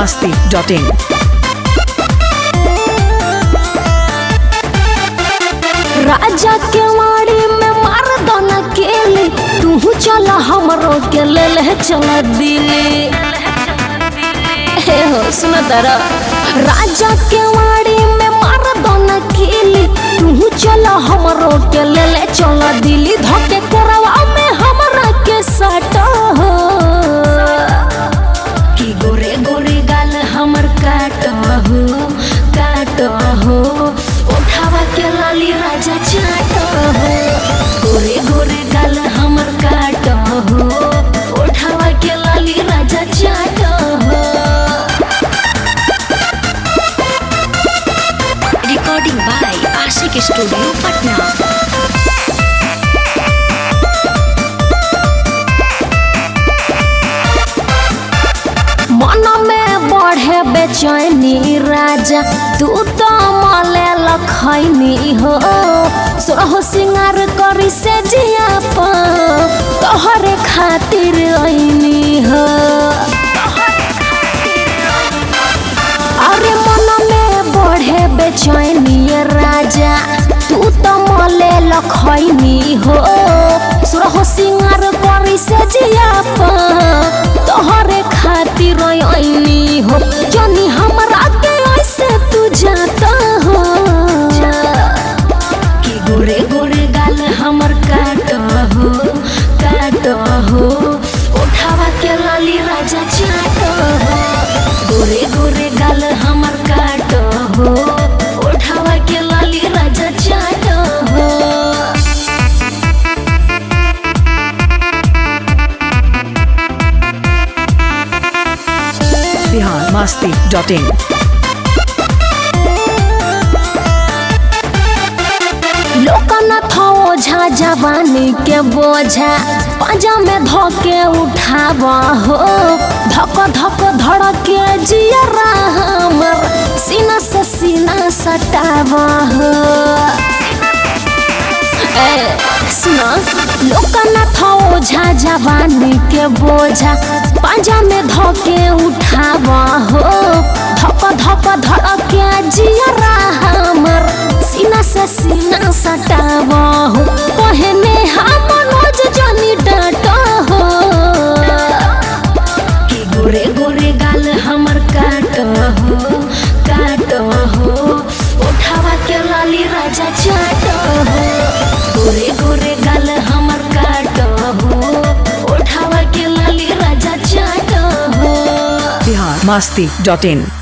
biharmasti.in राजा के वाड़ी में मार दो न केली तू चला हमरो के ले ले चला दिल्ली हे हो सुन तारा राजा के वाड़ी में मार दो न केली तू चला हमरो के ले ले चला दिल्ली धोके कोरवा में हमरा के साटा हो कि गोरे गोरे गाल हमर काटा हो उठावा के लाली राजा चाटा हो गोरे गोरे गाल हमर काटा हो उठावा के लाली राजा चाटा हो recording by Ashiq studio Patna मन में बढ़े बेचैनी राजा तू तो मले लखैनी हो सोहो सिंगार करी से जिया तोहरे खातिर आईनी हो अरे मन में बढ़े बेचैनी राजा तू तो मले लखैनी हो सोहो सिंगार करी से जिया तोहरे खातिर आईनी हो जनी हमरा के ऐसे तू जाता हो कि गोरे गोरे गाल हमर काटा हो उठावा के लाली राजा चाटा हो गोरे गोरे गाल हमर काटा हो उठावा के लाली राजा चाटा हो biharmasti.in लोकना था ओझा जवानी के बोझा पाजा में धोके उठावा हो धक धक धड़के जियरा हमर सीना से सीना सटावा हो सुना लोकना था ओझा जवानी के बोझा पाजा में धोके उठावा हो धक धक धड़के जियरा हमर सीना से सीना सटावा हो कहने हम मनोज जानी डाटा हो कि गोरे गोरे गाल हमर काटा हो उठावा के लाली राजा चाटा हो गोरे गोरे गाल हमर काटा हो उठावा के लाली राजा चाटा हो biharmasti.in